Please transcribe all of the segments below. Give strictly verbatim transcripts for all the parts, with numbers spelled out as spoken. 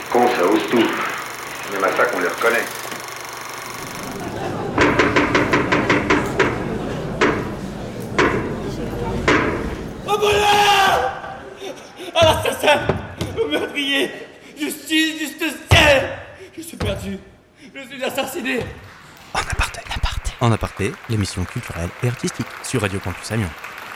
Con, ça ose tout. Même à ça qu'on les reconnaît. Au voleur! À l'assassin! Au meurtrier! Justice, juste ciel! Je suis perdu. Je suis assassiné. En aparté. aparté. En aparté, l'émission culturelle et artistique sur Radio Campus Amiens.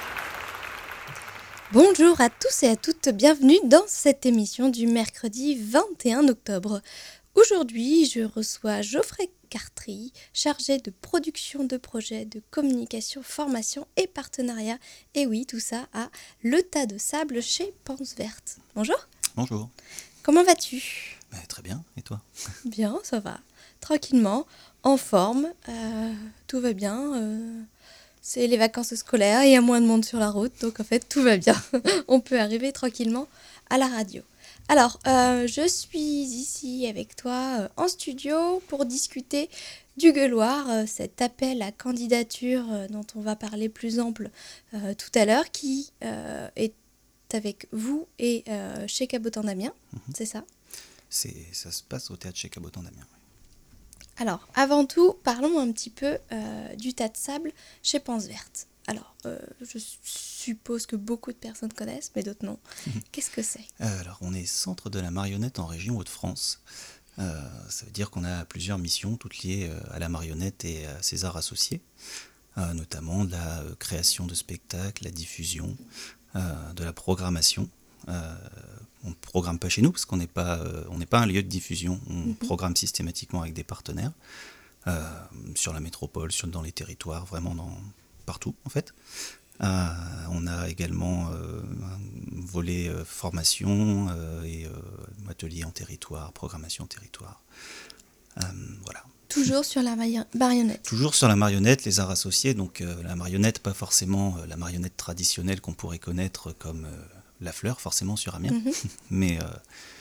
Bonjour à tous et à toutes, bienvenue dans cette émission du mercredi vingt et un octobre. Aujourd'hui, je reçois Geoffrey Cartry, chargé de production de projets, de communication, formation et partenariat. Et oui, tout ça à Le Tas de Sable chez Panse Verte. Bonjour. Bonjour. Comment vas-tu ? Bah, très bien, et toi ? Bien, ça va. Tranquillement, en forme, euh, tout va bien. Euh, c'est les vacances scolaires, il y a moins de monde sur la route, donc en fait tout va bien. On peut arriver tranquillement à la radio. Alors, euh, je suis ici avec toi euh, en studio pour discuter du Gueuloir, euh, cet appel à candidature euh, dont on va parler plus ample euh, tout à l'heure, qui euh, est avec vous et euh, chez Cabotin d'Amiens, mm-hmm. c'est ça ? C'est, ça se passe au théâtre chez Cabotin d'Amiens. Oui. Alors, avant tout, parlons un petit peu euh, du Tas de Sable chez Panse Verte. Alors, euh, je suppose que beaucoup de personnes connaissent, mais d'autres non. Qu'est-ce que c'est ? euh, Alors, on est centre de la marionnette en région Hauts-de-France. Euh, ça veut dire qu'on a plusieurs missions, toutes liées euh, à la marionnette et à ses arts associés, euh, notamment de la euh, création de spectacles, la diffusion, euh, de la programmation. Euh, on ne programme pas chez nous parce qu'on n'est pas, euh, on n'est pas un lieu de diffusion. On mm-hmm. programme systématiquement avec des partenaires euh, sur la métropole, sur, dans les territoires, vraiment dans, partout en fait. Euh, on a également euh, un volet euh, formation euh, et euh, atelier en territoire, programmation en territoire. Euh, voilà. Toujours sur la mari- marionnette. Toujours sur la marionnette, les arts associés. Donc euh, la marionnette, pas forcément euh, la marionnette traditionnelle qu'on pourrait connaître comme euh, la fleur, forcément sur Amiens, mm-hmm. mais, euh,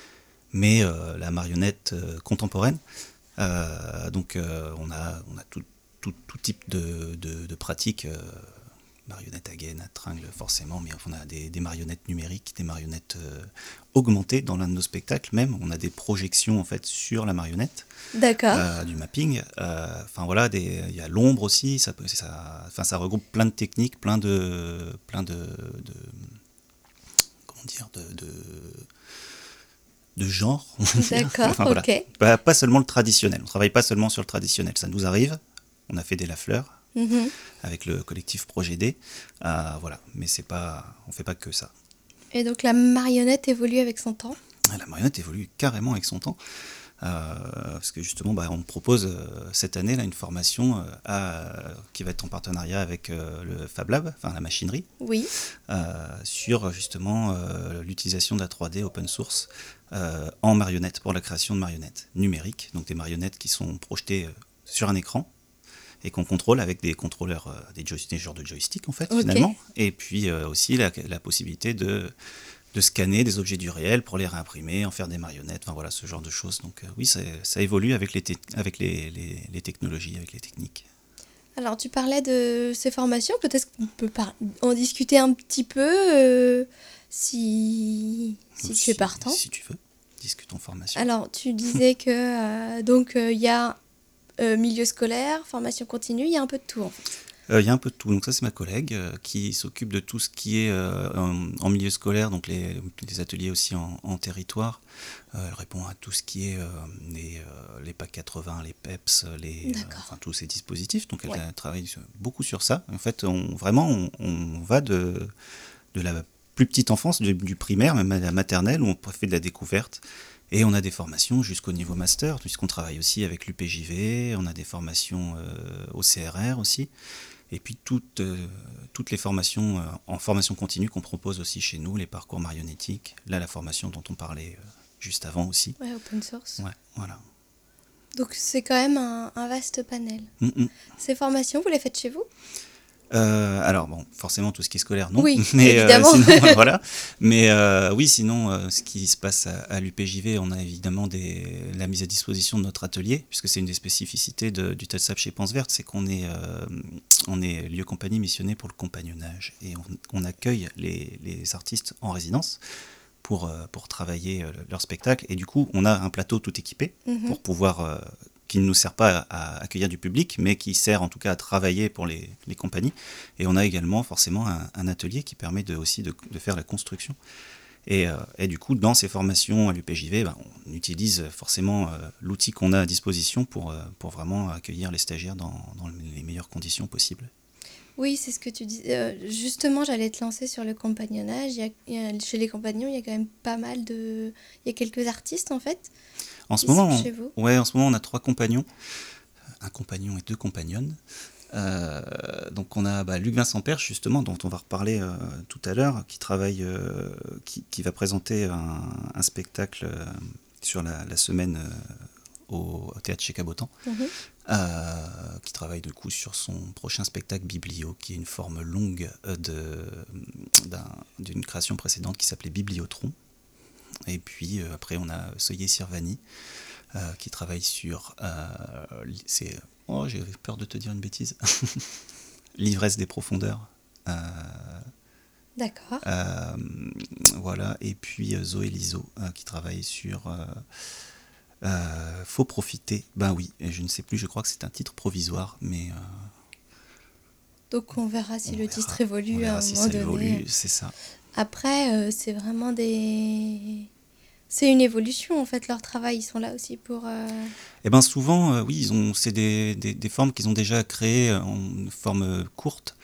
mais euh, la marionnette euh, contemporaine. Euh, donc euh, on a, on a tout, tout, tout type de, de, de pratiques. Euh, marionnettes à gaine, à tringle forcément, mais on a des, des marionnettes numériques, des marionnettes euh, augmentées dans l'un de nos spectacles même. On a des projections en fait sur la marionnette. D'accord. Euh, du mapping. Enfin euh, voilà, il y a l'ombre aussi. Ça, peut, ça, ça regroupe plein de techniques, plein de, plein de, de comment dire, de, de de genre. D'accord, enfin, voilà. ok. Pas, pas seulement le traditionnel. On travaille pas seulement sur le traditionnel. Ça nous arrive. On a fait des Lafleur. Mmh. Avec le collectif Projet D, euh, voilà, mais c'est pas, on fait pas que ça. Et donc la marionnette évolue avec son temps ? La marionnette évolue carrément avec son temps, euh, parce que justement, bah, on propose euh, cette année là une formation euh, à, qui va être en partenariat avec euh, le Fab Lab, enfin la machinerie, oui, euh, sur justement euh, l'utilisation de la trois D open source euh, en marionnette pour la création de marionnettes numériques, donc des marionnettes qui sont projetées euh, sur un écran. Et qu'on contrôle avec des contrôleurs, euh, des, joy- des genres de joystick en fait, okay. finalement. Et puis euh, aussi la, la possibilité de, de scanner des objets du réel pour les réimprimer, en faire des marionnettes, enfin voilà, ce genre de choses. Donc euh, oui, ça, ça évolue avec, les, te- avec les, les, les technologies, avec les techniques. Alors tu parlais de ces formations, peut-être qu'on peut par- en discuter un petit peu, euh, si, si, si tu es partant. Si tu veux, discutons formation. Alors tu disais que euh, donc il euh, y a Euh, milieu scolaire, formation continue, il y a un peu de tout en fait. Il euh, y a un peu de tout, donc ça c'est ma collègue euh, qui s'occupe de tout ce qui est euh, en, en milieu scolaire, donc les, les ateliers aussi en, en territoire. Euh, elle répond à tout ce qui est euh, les, euh, les P A C quatre-vingts, les P E P S, les, euh, enfin, tous ces dispositifs, donc elle ouais. travaille beaucoup sur ça. En fait, on, vraiment, on, on va de, de la plus petite enfance, du, du primaire, même à la maternelle, où on fait de la découverte. Et on a des formations jusqu'au niveau master, puisqu'on travaille aussi avec l'U P J V, on a des formations euh, au C R R aussi, et puis toutes, euh, toutes les formations euh, en formation continue qu'on propose aussi chez nous, les parcours marionnettiques, là la formation dont on parlait euh, juste avant aussi. Ouais, open source. Ouais, voilà. Donc c'est quand même un, un vaste panel. Mm-mm. Ces formations, vous les faites chez vous ? Euh, alors bon, forcément tout ce qui est scolaire, non. Oui, mais évidemment. Euh, sinon, voilà. Mais euh, oui, sinon, euh, ce qui se passe à, à l'U P J V, on a évidemment des, la mise à disposition de notre atelier, puisque c'est une des spécificités de, du Tas de Sable chez Panse Verte, c'est qu'on est, euh, on est lieu compagnie missionné pour le compagnonnage, et on, on accueille les, les artistes en résidence pour, euh, pour travailler euh, leur spectacle. Et du coup, on a un plateau tout équipé Mhm. pour pouvoir, euh, qui ne nous sert pas à, à accueillir du public, mais qui sert en tout cas à travailler pour les, les compagnies. Et on a également forcément un, un atelier qui permet de, aussi de, de faire la construction. Et, euh, et du coup, dans ces formations à l'U P J V, ben, on utilise forcément euh, l'outil qu'on a à disposition pour, euh, pour vraiment accueillir les stagiaires dans, dans les meilleures conditions possibles. Oui, c'est ce que tu dis. Euh, justement, j'allais te lancer sur le compagnonnage. Il y a, il y a- chez les compagnons, il y a quand même pas mal de... Il y a quelques artistes, en fait, En ce ici moment, chez vous. on, ouais, en ce moment, on a trois compagnons, un compagnon et deux compagnonnes. Euh, donc on a bah, Luc Vincent Perche, justement, dont on va reparler euh, tout à l'heure, qui travaille, euh, qui, qui va présenter un, un spectacle euh, sur la, la semaine euh, au, au théâtre chez Cabotan, Mhm. euh, qui travaille du coup sur son prochain spectacle Biblio, qui est une forme longue euh, de, d'un, d'une création précédente qui s'appelait Bibliotron. Et puis euh, après on a Soyer Sirvani, euh, qui travaille sur... Euh, c'est, oh, j'ai peur de te dire une bêtise. L'ivresse des profondeurs. Euh, D'accord. euh, voilà. Et puis euh, Zoé Liso, euh, qui travaille sur... Euh, euh, Faut profiter. Ben oui, et je ne sais plus, je crois que c'est un titre provisoire, mais... Euh, Donc on verra si on le verra, titre on évolue verra à un si moment ça donné. évolue, c'est ça. Après, euh, c'est vraiment des... C'est une évolution, en fait, leur travail. Ils sont là aussi pour... euh, Eh ben souvent, euh, oui, ils ont, c'est des, des, des formes qu'ils ont déjà créées en forme courte.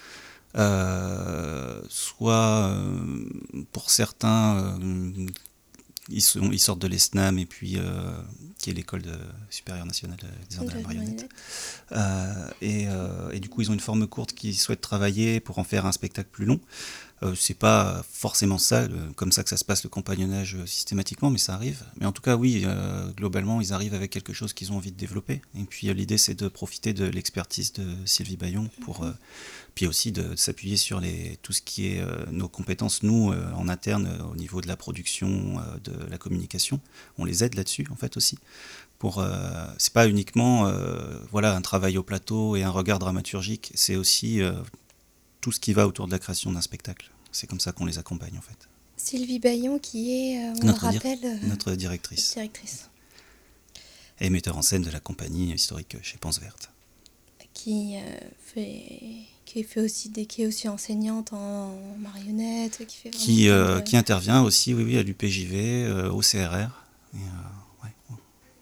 Euh, soit euh, pour certains, euh, ils, sont, ils sortent de l'E S N A M, et puis euh, qui est l'école de, supérieure nationale des arts de la de marionnette. Euh, et, euh, et du coup, ils ont une forme courte qu'ils souhaitent travailler pour en faire un spectacle plus long. Euh, c'est pas forcément ça, le- comme ça que ça se passe le compagnonnage euh, systématiquement, mais ça arrive. Mais en tout cas, oui, euh, globalement, ils arrivent avec quelque chose qu'ils ont envie de développer. Et puis euh, l'idée, c'est de profiter de l'expertise de Sylvie Bayon pour, euh, puis aussi de, de s'appuyer sur les, tout ce qui est euh, nos compétences, nous, euh, en interne, euh, au niveau de la production, euh, de la communication. On les aide là-dessus, en fait, aussi. Pour, euh, c'est pas uniquement euh, voilà, un travail au plateau et un regard dramaturgique, c'est aussi euh, tout ce qui va autour de la création d'un spectacle. C'est comme ça qu'on les accompagne, en fait. Sylvie Bayon, qui est, euh, on Notre le dir- rappelle, euh, Notre directrice directrice, et metteur en scène de la compagnie historique chez Panse Verte. qui, euh, fait... qui, fait aussi des... qui est aussi enseignante en marionnette, qui fait vraiment Qui, plein euh, de- qui intervient aussi, oui, oui, à l'U P J V, euh, au C R R. Et, euh, ouais.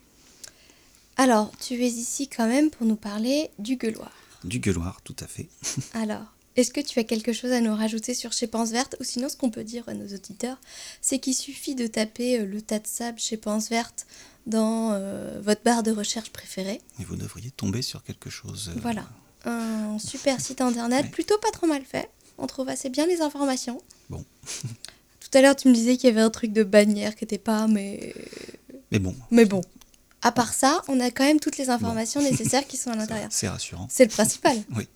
Alors, tu es ici quand même pour nous parler du gueuloir. Du gueuloir, tout à fait. Alors, est-ce que tu as quelque chose à nous rajouter sur chez Panse Verte? Ou sinon, ce qu'on peut dire à nos auditeurs, c'est qu'il suffit de taper euh, le tas de sable chez Panse Verte dans euh, votre barre de recherche préférée. Et vous devriez tomber sur quelque chose. euh, Voilà, un super site internet, Ouais. plutôt pas trop mal fait. On trouve assez bien les informations. Bon. Tout à l'heure, tu me disais qu'il y avait un truc de bannière qui n'était pas, mais... Mais bon, Mais bon, à part ça, on a quand même toutes les informations nécessaires qui sont à l'intérieur. c'est rassurant. C'est le principal. Oui.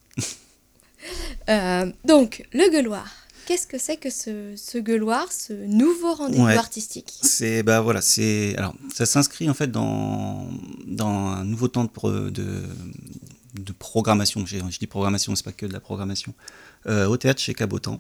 Euh, donc, le gueuloir. Qu'est-ce que c'est que ce, ce gueuloir, ce nouveau rendez-vous Ouais. artistique? C'est bah voilà, c'est alors ça s'inscrit en fait dans dans un nouveau temps de pro- de, de programmation. Je, je dis programmation, c'est pas que de la programmation. Euh, au théâtre chez Cabotan.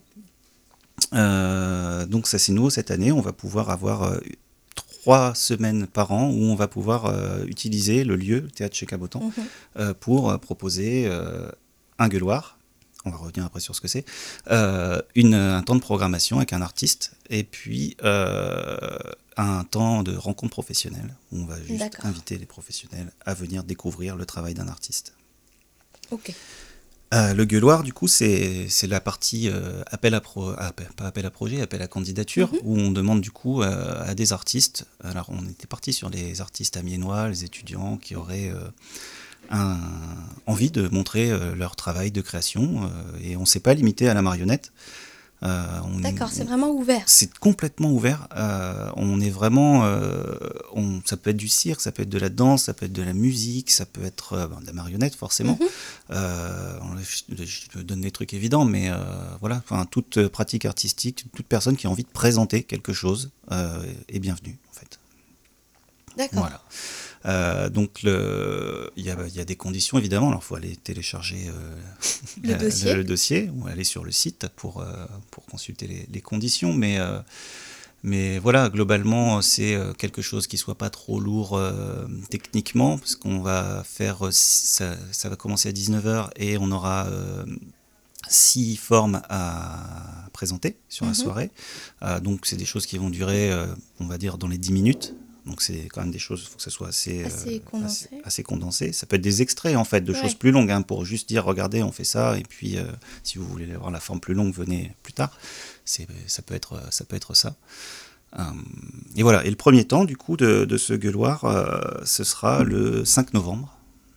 Euh, donc ça c'est nouveau cette année. On va pouvoir avoir euh, trois semaines par an où on va pouvoir euh, utiliser le lieu, le théâtre chez Cabotan, Mhm. euh, pour euh, proposer euh, un gueuloir. On va revenir après sur ce que c'est. Euh, une, un temps de programmation avec un artiste et puis euh, un temps de rencontre professionnelle où on va juste D'accord. inviter les professionnels à venir découvrir le travail d'un artiste. Ok. Euh, le gueuloir, du coup, c'est, c'est la partie euh, appel à pro, ah, pas appel à projet, appel à candidature, Mhm. où on demande du coup euh, à des artistes. Alors, on était parti sur les artistes amiénois, les étudiants qui auraient euh, un, envie de montrer euh, leur travail de création, euh, et on ne s'est pas limité à la marionnette. Euh, on- D'accord, c'est on- vraiment ouvert. c'est complètement ouvert. Euh, on est vraiment. Euh, on, ça peut être du cirque, ça peut être de la danse, ça peut être de la musique, ça peut être euh, ben, de la marionnette, forcément. Mhm. Euh, je, je donne des trucs évidents, mais euh, voilà. Enfin, toute pratique artistique, toute personne qui a envie de présenter quelque chose euh, est bienvenue, en fait. D'accord. Voilà. Euh, donc, le- il y a, il y a des conditions, évidemment. Alors, il faut aller télécharger euh, Le la- dossier. le dossier ou aller sur le site pour, euh, pour consulter les, les conditions. Mais, euh, Mais voilà, globalement, c'est euh, quelque chose qui soit pas trop lourd euh, techniquement, parce qu'on va faire, euh, ça, ça va commencer à dix-neuf heures et on aura euh, six formes à présenter sur la Mhm. soirée. Euh, donc c'est des choses qui vont durer, euh, on va dire, dans les dix minutes. Donc c'est quand même des choses, il faut que ça soit assez, Assez euh, condensé. assez, assez condensé. Ça peut être des extraits en fait de Ouais. choses plus longues, hein, pour juste dire regardez on fait ça et puis euh, si vous voulez avoir la forme plus longue venez plus tard. C'est, ça peut être ça peut être ça. Euh, et voilà. Et le premier temps du coup de, de ce gueuloir, euh, ce sera le cinq novembre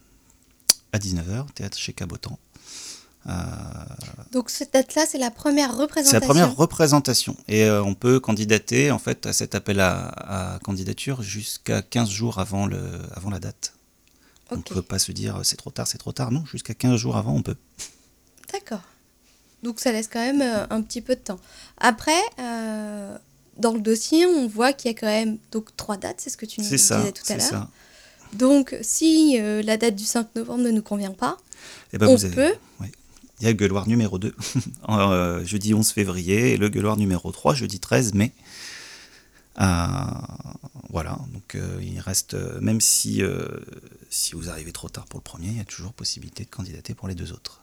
à dix-neuf heures, théâtre chez Cabotan. Euh, Donc cette date-là, c'est la première représentation. C'est la première représentation et euh, on peut candidater en fait à cet appel à, à candidature jusqu'à quinze jours avant, le, avant la date. On ne Ok. peut pas se dire c'est trop tard, c'est trop tard. Non, jusqu'à quinze jours avant on peut. D'accord. Donc ça laisse quand même euh, un petit peu de temps. Après, euh, dans le dossier, on voit qu'il y a quand même donc trois dates, c'est ce que tu nous C'est ça, disais tout à c'est l'heure. ça. Donc si euh, la date du cinq novembre ne nous convient pas, Eh ben, on vous avez- peut. oui. Il y a le gueuloir numéro deux, euh, jeudi onze février, et le gueuloir numéro trois, jeudi treize mai. Euh, voilà, donc euh, il reste, euh, même si, euh, si vous arrivez trop tard pour le premier, il y a toujours possibilité de candidater pour les deux autres.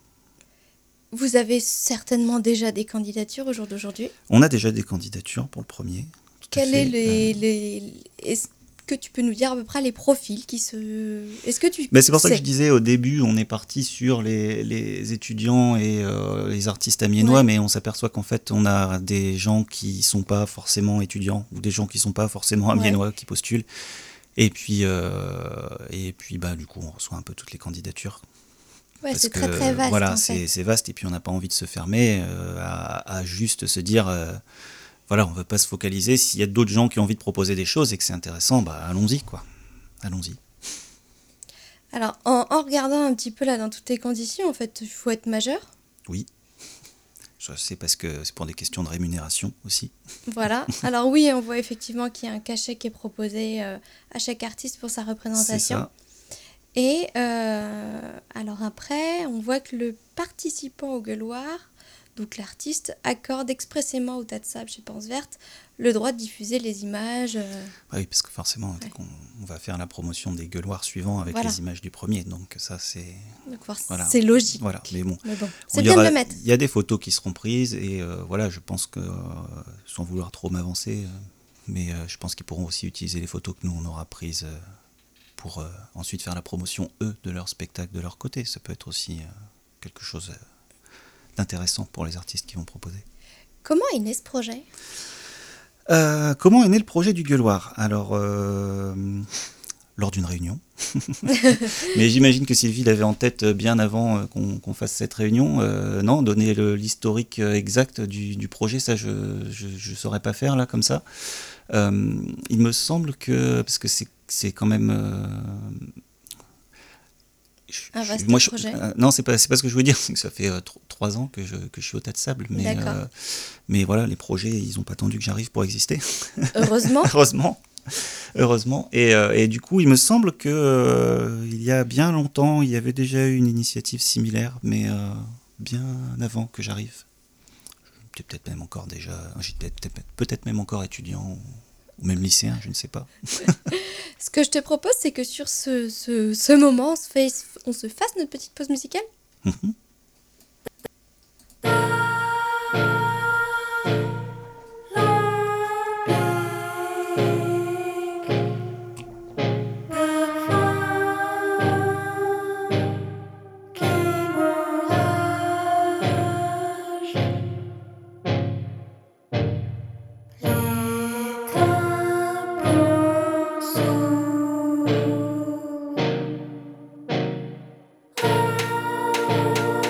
Vous avez certainement déjà des candidatures au jour d'aujourd'hui. On a déjà des candidatures pour le premier. Tout à Quel fait. est les, Euh, les... Est-ce que tu peux nous dire à peu près les profils qui se... Est-ce que tu Mais c'est pour ça que sais je disais au début, on est parti sur les, les étudiants et euh, les artistes amiénois, Ouais. mais on s'aperçoit qu'en fait, on a des gens qui sont pas forcément étudiants ou des gens qui sont pas forcément amiénois qui postulent. Et puis, euh, et puis bah, du coup, on reçoit un peu toutes les candidatures. Ouais, Parce c'est que, très très vaste Voilà, en c'est, fait. c'est vaste et puis on n'a pas envie de se fermer euh, à, à juste se dire, euh, voilà, on ne veut pas se focaliser. S'il y a d'autres gens qui ont envie de proposer des choses et que c'est intéressant, bah allons-y quoi. Allons-y. Alors, en, en regardant un petit peu là dans toutes les conditions, en fait, il faut être majeur. Oui. Ça, c'est parce que c'est pour des questions de rémunération aussi. Voilà. Alors oui, on voit effectivement qu'il y a un cachet qui est proposé euh, à chaque artiste pour sa C'est représentation. ça. Et euh, alors après, on voit que le participant au gueuloir, donc l'artiste, accorde expressément au tas de sable chez Pense Verte le droit de diffuser les images. euh, Ah oui, parce que forcément, Ouais. on, on va faire la promotion des gueuloirs suivants avec Voilà. les images du premier. Donc ça, c'est... donc voir- Voilà. c'est logique. Voilà, mais bon. Mais bon, Il c'est y bien aura- de le mettre. Il y a des photos qui seront prises et euh, voilà, je pense que, euh, sans vouloir trop m'avancer, euh, mais euh, je pense qu'ils pourront aussi utiliser les photos que nous, on aura prises euh, pour euh, ensuite faire la promotion, eux, de leur spectacle de leur côté. Ça peut être aussi euh, quelque chose euh, d'intéressant pour les artistes qui vont proposer. Comment est né ce projet? Euh, comment est né le projet du gueuloir? Alors, euh, lors d'une réunion. Mais j'imagine que Sylvie l'avait en tête bien avant euh, qu'on, qu'on fasse cette réunion. Euh, non, donner le, l'historique euh, exact du, du projet, ça je ne saurais pas faire là comme ça. Euh, il me semble que, parce que c'est, c'est quand même... euh, je- Un je- vaste moi, je- projet. euh, non, c'est pas, c'est pas ce que je veux dire, c'est que ça fait euh, tro- trois ans que je, que je suis au tas de sable. Mais, D'accord. euh, mais voilà, les projets, ils n'ont pas attendu que j'arrive pour exister. Heureusement. Heureusement. Heureusement. Et, euh, et du coup, il me semble que euh, il y a bien longtemps, il y avait déjà eu une initiative similaire, mais euh, bien avant que j'arrive. J'étais peut-être même encore déjà, j'étais peut-être, peut-être même encore étudiant ou, ou même lycéen, je ne sais pas. Ce que je te propose, c'est que sur ce, ce, ce moment, on se, fait, on se fasse notre petite pause musicale. Mhm. Les drapeaux s'ouvrent.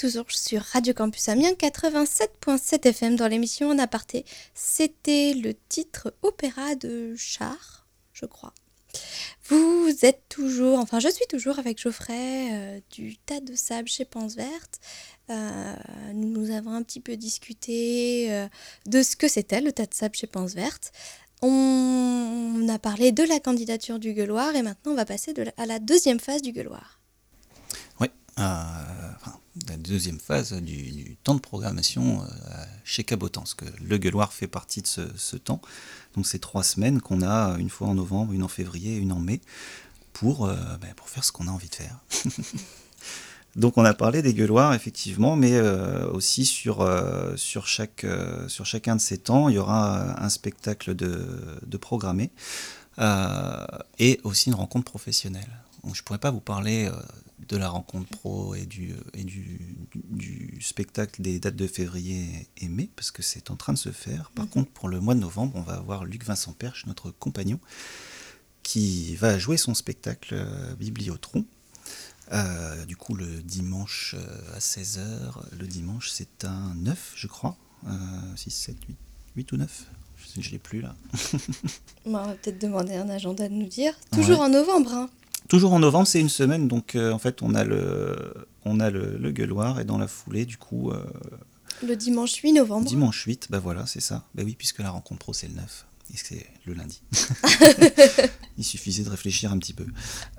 toujours sur Radio Campus Amiens quatre-vingt-sept virgule sept F M dans l'émission En Aparté. C'était le titre Opéra de Char, je crois. Vous êtes toujours, enfin je suis toujours avec Geoffrey euh, du Tas de Sable chez Panse Verte. Euh, nous avons un petit peu discuté euh, de ce que c'était le Tas de Sable chez Panse Verte. On a parlé de la candidature du Gueuloir et maintenant on va passer de la, à la deuxième phase du Gueuloir. Oui, euh, enfin, la deuxième phase du, du temps de programmation euh, chez Cabotan, parce que le Gueuloir fait partie de ce, ce temps. Donc c'est trois semaines qu'on a, une fois en novembre, une en février et une en mai, pour, euh, ben, pour faire ce qu'on a envie de faire. Donc on a parlé des Gueuloirs, effectivement, mais euh, aussi sur, euh, sur, chaque, euh, sur chacun de ces temps, il y aura un spectacle de, de programmé euh, et aussi une rencontre professionnelle. Donc, je ne pourrais pas vous parler euh, de la rencontre pro et, du, et du, du, du spectacle des dates de février et mai, parce que c'est en train de se faire. Par mmh. contre, pour le mois de novembre, on va avoir Luc Vincent Perche, notre compagnon, qui va jouer son spectacle euh, Bibliotron. Euh, du coup, le dimanche euh, à seize heures, le dimanche c'est un neuf, je crois, euh, six, sept, huit, huit ou neuf, je ne l'ai plus là. On va peut-être demander un agenda de nous dire. Toujours ouais. En novembre, hein. Toujours en novembre, c'est une semaine, donc euh, en fait on a le, on a le, le Gueuloir et dans la foulée, du coup... Euh, le dimanche huit novembre. Dimanche huit, bah voilà, c'est ça. Bah oui, puisque la rencontre pro c'est le neuf. Et c'est le lundi. Il suffisait de réfléchir un petit peu.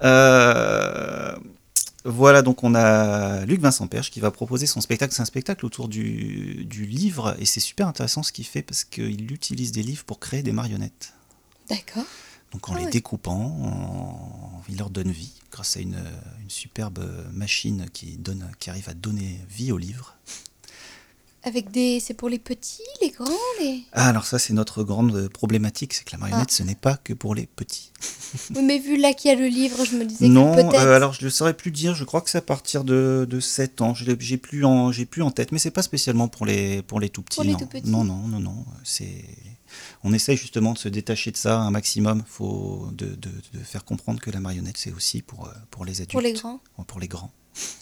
Euh... Voilà, donc on a Luc Vincent Perche qui va proposer son spectacle. C'est un spectacle autour du, du livre, et c'est super intéressant ce qu'il fait parce qu'il utilise des livres pour créer des marionnettes. D'accord. Donc en ah les ouais. découpant, en... il leur donne vie grâce à une, une superbe machine qui, donne, qui arrive à donner vie aux livres. Avec des... C'est pour les petits, les grands, les... Ah, alors ça, c'est notre grande problématique, c'est que la marionnette, ah. ce n'est pas que pour les petits. Oui, mais vu là qu'il y a le livre, je me disais non, que peut-être... Non, euh, alors je ne saurais plus dire, je crois que c'est à partir de, de sept ans, je n'ai plus, plus en tête, mais ce n'est pas spécialement pour les, pour les tout petits. Pour les non. tout petits. Non, non, non, non, c'est... On essaye justement de se détacher de ça un maximum, faut de, de, de faire comprendre que la marionnette, c'est aussi pour, pour les adultes. Pour les grands. Pour les grands.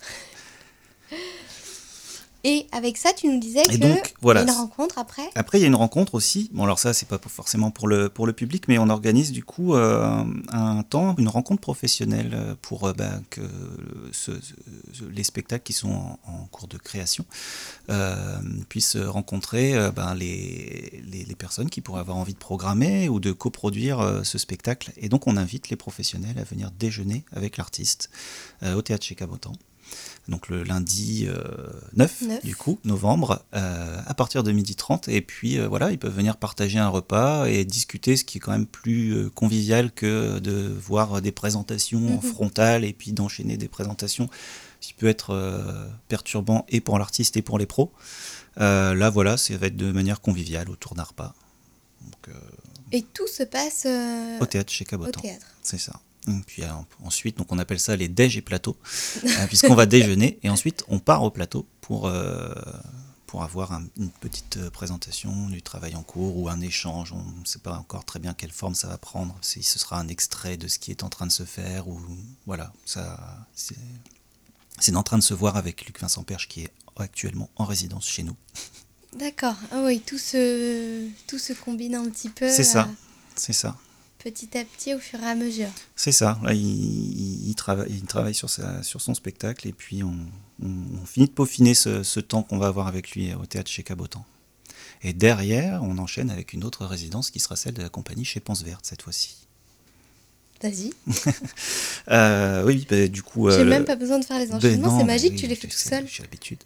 Et avec ça, tu nous disais qu'il y a voilà. une rencontre après. Après, il y a une rencontre aussi. Bon, alors ça, c'est pas forcément pour le, pour le public, mais on organise du coup euh, un temps, une rencontre professionnelle pour euh, bah, que ce, ce, les spectacles qui sont en, en cours de création euh, puissent rencontrer euh, bah, les, les, les personnes qui pourraient avoir envie de programmer ou de coproduire euh, ce spectacle. Et donc, on invite les professionnels à venir déjeuner avec l'artiste euh, au théâtre chez Cabotan. Donc le lundi euh, neuf, neuf, du coup, novembre, euh, à partir de midi trente. Et puis euh, voilà, ils peuvent venir partager un repas et discuter, ce qui est quand même plus euh, convivial que de voir des présentations mmh. en frontale et puis d'enchaîner des présentations, ce qui peut être euh, perturbant et pour l'artiste et pour les pros. Euh, là, voilà, ça va être de manière conviviale autour d'un repas. Donc, euh, et tout se passe euh, au théâtre chez Cabotan. Au théâtre. C'est ça. Puis euh, ensuite, donc on appelle ça les déj et plateaux, euh, puisqu'on va déjeuner et ensuite on part au plateau pour, euh, pour avoir un, une petite présentation du travail en cours ou un échange. On ne sait pas encore très bien quelle forme ça va prendre, si ce sera un extrait de ce qui est en train de se faire ou voilà, ça, c'est, c'est en train de se voir avec Luc Vincent Perche qui est actuellement en résidence chez nous. D'accord, ah oui, tout se, tout se combine un petit peu. C'est ça, euh... c'est ça. Petit à petit, au fur et à mesure. C'est ça. Là, il, il, il, travaille, il travaille sur, sa, sur son spectacle et puis on, on, on finit de peaufiner ce, ce temps qu'on va avoir avec lui au théâtre chez Cabotan. Et derrière, on enchaîne avec une autre résidence qui sera celle de la compagnie chez Panse Verte cette fois-ci. Vas-y. euh, oui, bah, du coup... J'ai euh, même pas besoin de faire les enchaînements, non, c'est magique, oui, tu les fais tout seul. J'ai l'habitude.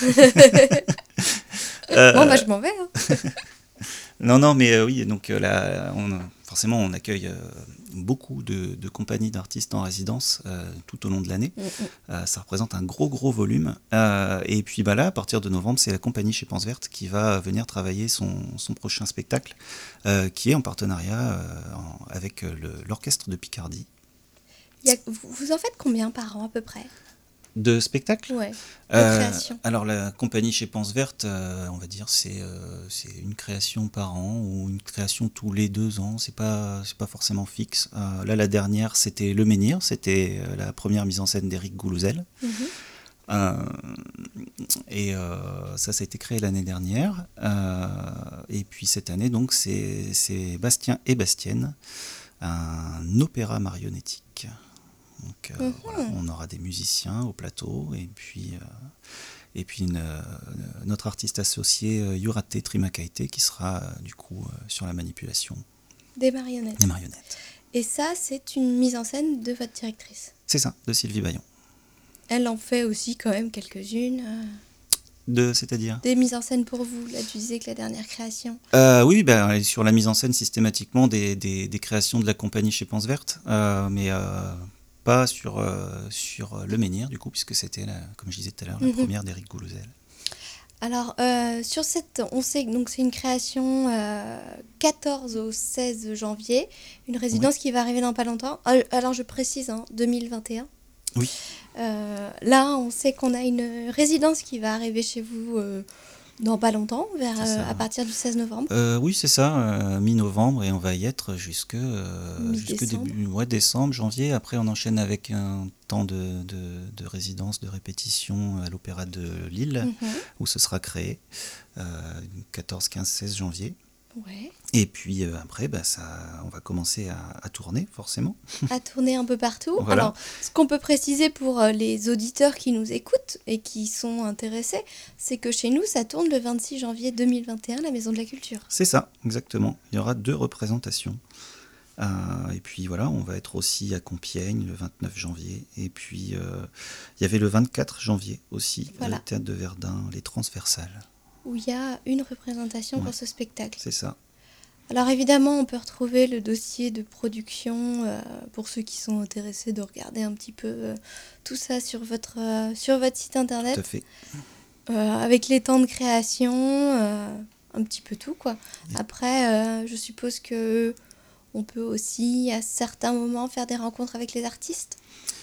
euh, bon, bah je m'en vais. Hein. Non, non, mais euh, oui, donc euh, là, on, forcément, on accueille euh, beaucoup de, de compagnies d'artistes en résidence euh, tout au long de l'année. Mm-hmm. Euh, ça représente un gros, gros volume. Euh, et puis bah, là, à partir de novembre, c'est la compagnie chez Panse Verte qui va venir travailler son, son prochain spectacle, euh, qui est en partenariat euh, en, avec le, l'Orchestre de Picardie. Il y a, vous en faites combien par an à peu près ? De spectacles ? Ouais, de euh, création. Alors la compagnie chez Panse Verte, euh, on va dire c'est euh, c'est une création par an ou une création tous les deux ans. C'est pas c'est pas forcément fixe. Euh, là la dernière c'était Le Menhir, c'était la première mise en scène d'Éric Goulouzel. Mm-hmm. Euh, et euh, ça, ça a été créé l'année dernière. Euh, et puis cette année, donc, c'est, c'est Bastien et Bastienne, un opéra marionnettique. Donc, euh, mm-hmm. voilà, on aura des musiciens au plateau, et puis, euh, et puis une, euh, notre artiste associé, euh, Yurate Trimakaite, qui sera euh, du coup euh, sur la manipulation des marionnettes. Des marionnettes. Et ça, c'est une mise en scène de votre directrice. C'est ça, de Sylvie Bayon. Elle en fait aussi quand même quelques-unes. Euh... De, c'est-à-dire des mises en scène pour vous, là tu disais que la dernière création. Euh, oui, ben, sur la mise en scène systématiquement des, des, des créations de la compagnie chez Pense Verte, euh, mais euh, pas sur, euh, sur Le Menhir du coup, puisque c'était, la, comme je disais tout à l'heure, la mm-hmm. première d'Éric Goulouzel. Alors, euh, sur cette, on sait que donc, c'est une création euh, quatorze au seize janvier, une résidence oui. qui va arriver dans pas longtemps. Alors je précise, hein, deux mille vingt et un. Oui. Euh, là, on sait qu'on a une résidence qui va arriver chez vous euh, dans pas longtemps, vers, euh, à partir du seize novembre. Euh, oui, c'est ça, euh, mi-novembre, et on va y être jusque, euh, jusque début ouais, décembre, janvier. Après, on enchaîne avec un temps de, de, de résidence, de répétition à l'Opéra de Lille, mm-hmm. où ce sera créé, euh, quatorze, quinze, seize janvier. Ouais. Et puis euh, après, bah, ça, on va commencer à, à tourner, forcément. À tourner un peu partout. Voilà. Alors, ce qu'on peut préciser pour euh, les auditeurs qui nous écoutent et qui sont intéressés, c'est que chez nous, ça tourne le vingt-six janvier deux mille vingt et un, la Maison de la Culture. C'est ça, exactement. Il y aura deux représentations. Euh, et puis voilà, on va être aussi à Compiègne le vingt-neuf janvier. Et puis, euh, il y avait le vingt-quatre janvier aussi, voilà. Au Théâtre de Verdun, les Transversales. Où il y a une représentation ouais. pour ce spectacle. C'est ça. Alors évidemment, on peut retrouver le dossier de production euh, pour ceux qui sont intéressés de regarder un petit peu euh, tout ça sur votre, euh, sur votre site internet. Tout à fait. Euh, avec les temps de création, euh, un petit peu tout, quoi. Yeah. Après, euh, je suppose que on peut aussi, à certains moments, faire des rencontres avec les artistes.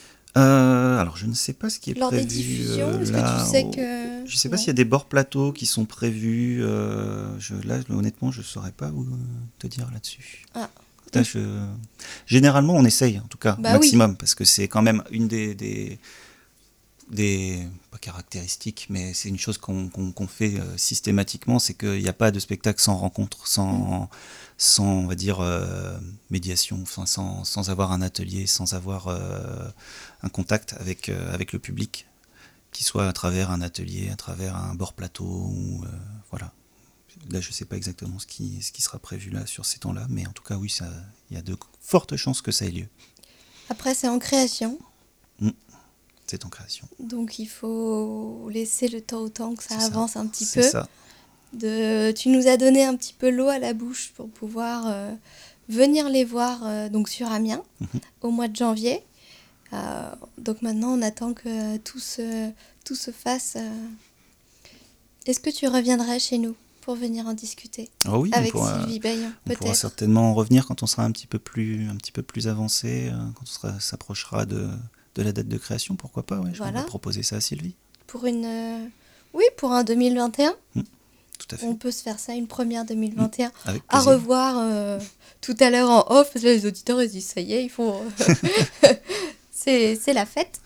Euh, alors, je ne sais pas ce qui est Lors prévu. Lors des diffusions, euh, est-ce là, que tu sais au... que... Je ne sais pas non. s'il y a des bords plateaux qui sont prévus. Euh, je, là, honnêtement, je ne saurais pas où te dire là-dessus. Ah. Là, je... Généralement, on essaye, en tout cas, bah au maximum, oui. parce que c'est quand même une des... des... des pas caractéristiques, mais c'est une chose qu'on, qu'on, qu'on fait euh, systématiquement, c'est qu'il n'y a pas de spectacle sans rencontre, sans, mmh. sans on va dire, euh, médiation, enfin, sans, sans avoir un atelier, sans avoir euh, un contact avec, euh, avec le public, qui soit à travers un atelier, à travers un bord plateau, ou, euh, voilà. Là, je ne sais pas exactement ce qui, ce qui sera prévu là, sur ces temps-là, mais en tout cas, oui, il y a de fortes chances que ça ait lieu. Après, c'est en création. Mmh. C'est en création. Donc il faut laisser le temps au temps que ça c'est avance ça. un petit c'est peu. Ça. De, tu nous as donné un petit peu l'eau à la bouche pour pouvoir euh, venir les voir euh, donc sur Amiens mm-hmm. au mois de janvier. Euh, donc maintenant on attend que tout se, tout se fasse. Euh... Est-ce que tu reviendrais chez nous pour venir en discuter oh oui, avec pourra, Sylvie Bayon, on peut-être. pourra certainement en revenir quand on sera un petit peu plus, un petit peu plus avancé, quand on sera, s'approchera de... de la date de création, pourquoi pas, ouais, je voilà. vais proposer ça à Sylvie. Pour une, euh, oui, pour un deux mille vingt et un. Mmh, tout à fait. On peut se faire ça, une première deux mille vingt et un. Mmh, avec à revoir euh, tout à l'heure en off, parce que les auditeurs ils disent ça y est, ils font... c'est, c'est la fête.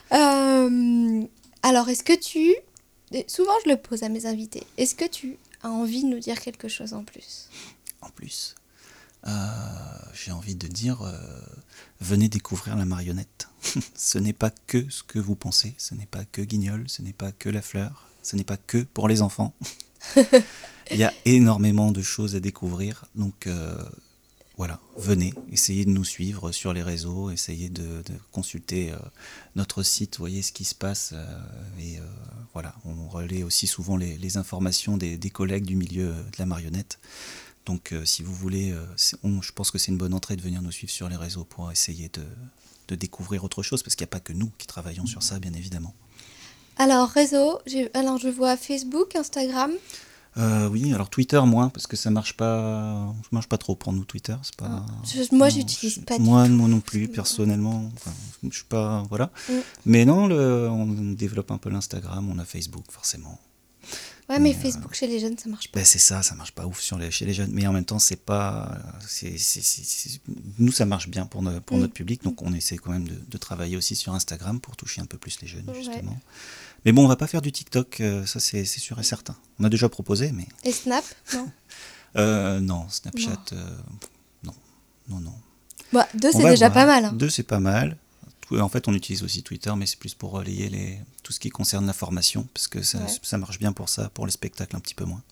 Euh, alors, est-ce que tu... Souvent, je le pose à mes invités. Est-ce que tu as envie de nous dire quelque chose en plus ? En plus euh, j'ai envie de dire, euh, venez découvrir la marionnette. Ce n'est pas que ce que vous pensez, ce n'est pas que Guignol, ce n'est pas que la fleur, ce n'est pas que pour les enfants. Il y a énormément de choses à découvrir, donc euh, voilà, venez, essayez de nous suivre sur les réseaux, essayez de, de consulter euh, notre site, voyez ce qui se passe, euh, et euh, voilà, on relaie aussi souvent les, les informations des, des collègues du milieu de la marionnette. Donc euh, si vous voulez, euh, on, je pense que c'est une bonne entrée de venir nous suivre sur les réseaux pour essayer de, de découvrir autre chose, parce qu'il n'y a pas que nous qui travaillons sur ça, bien évidemment. Alors, réseau, j'ai, alors je vois Facebook, Instagram. Euh, oui, alors Twitter moins, parce que ça marche pas, ça marche pas trop pour nous, Twitter. C'est pas, je, moi, non, j'utilise je, pas moi, du tout. Moi non plus, personnellement. Enfin, je suis pas, voilà. Mm. Mais non, le, on développe un peu l'Instagram, on a Facebook, forcément. Ouais, mais, mais Facebook euh, chez les jeunes, ça marche pas. Ben c'est ça, ça marche pas ouf sur les, chez les jeunes. Mais en même temps, c'est pas, c'est, c'est, c'est, c'est, nous ça marche bien pour, no, pour mmh. notre public, donc on essaie quand même de, de travailler aussi sur Instagram pour toucher un peu plus les jeunes, justement. Ouais. Mais bon, on va pas faire du TikTok, euh, ça c'est, c'est sûr et certain. On a déjà proposé, mais... Et Snap, non euh, Non, Snapchat, Non. euh, non, non, non. Bah, deux, On c'est va déjà voir. pas mal. Hein. Deux, c'est pas mal. Tout- En fait, on utilise aussi Twitter, mais c'est plus pour relayer les... tout ce qui concerne la formation, parce que ça, Ouais. ça marche bien pour ça, pour les spectacles un petit peu moins.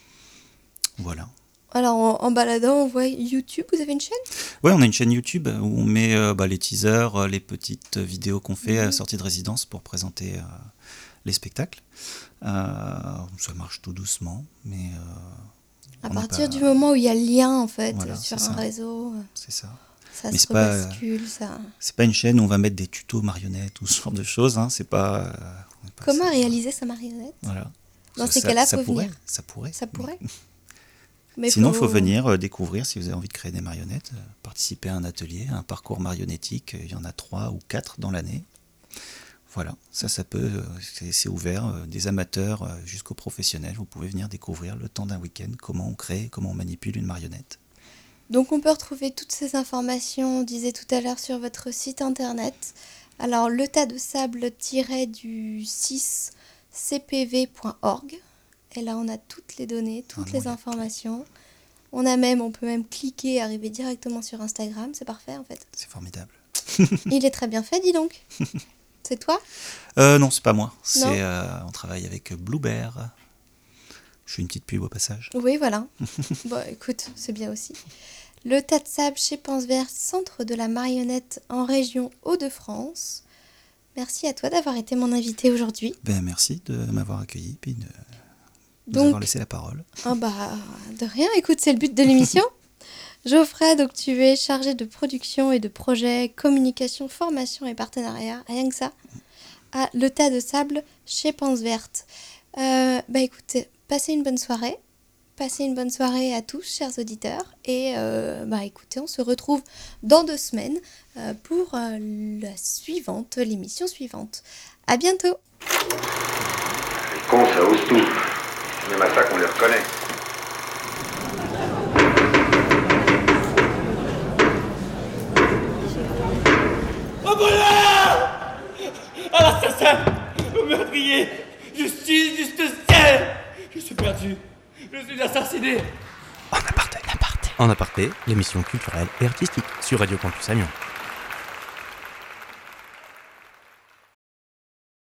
Voilà. Alors, en, en baladant, on voit YouTube. Vous avez une chaîne? Ouais, on a une chaîne YouTube où on met euh, bah, les teasers, euh, les petites vidéos qu'on fait à la Mhm. sortie de résidence pour présenter euh, les spectacles. Euh, ça marche tout doucement, mais euh, À on n'est partir pas- du moment où il y a le lien, en fait, Voilà, sur c'est un ça. réseau, euh, c'est ça. ça Mais se c'est pas, euh, rebascule, ça... C'est pas une chaîne où on va mettre des tutos marionnettes ou ce genre de choses. Hein. C'est pas. euh, on est pas Comment ça. réaliser sa marionnette? Voilà. Dans Ça- ces ça- cas-là, ça faut pourrait, venir. Ça pourrait. Ça pourrait. Mais- Mais Sinon, il faut venir euh, découvrir si vous avez envie de créer des marionnettes, euh, participer à un atelier, à un parcours marionnettique. Il y en a trois ou quatre dans l'année. Voilà, ça, ça peut, euh, c'est, c'est ouvert, euh, des amateurs euh, jusqu'aux professionnels. Vous pouvez venir découvrir le temps d'un week-end comment on crée, comment on manipule une marionnette. Donc on peut retrouver toutes ces informations, on disait tout à l'heure, sur votre site internet. Alors le tas de sable du six c p v point org. Et là on a toutes les données, toutes Ah non, les il y a informations. On a même, on peut même cliquer et arriver directement sur Instagram, c'est parfait en fait. C'est formidable. Il est très bien fait, dis donc. C'est toi? Euh, non, c'est pas moi. Non. C'est, euh, on travaille avec Blue Bear. Je fais une petite pub au passage. Oui, voilà. Bon, écoute, c'est bien aussi. Le tas de sable chez Pensevert, centre de la marionnette en région Hauts-de-France. Merci à toi d'avoir été mon invité aujourd'hui. Ben, merci de m'avoir accueilli et de nous Donc- avoir laissé la parole. Ah bah, de rien, écoute, c'est le but de l'émission. Geoffrey, donc tu es chargé de production et de projet, communication, formation et partenariat, rien que ça, à Le Tas de Sable chez Pensevert. Euh, bah écoutez, passez une bonne soirée. Passez une bonne soirée à tous, chers auditeurs. Et euh, bah écoutez, on se retrouve dans deux semaines euh, pour euh, la suivante, l'émission suivante. À bientôt. Les cons, ça ose tout. C'est même à ça qu'on les reconnaît. Au voleur! À l'assassin! Au meurtrier! Justice, juste ciel! Je suis perdu. Je suis assassiné. En aparté. En aparté, l'émission culturelle et artistique sur Radio Campus Amiens.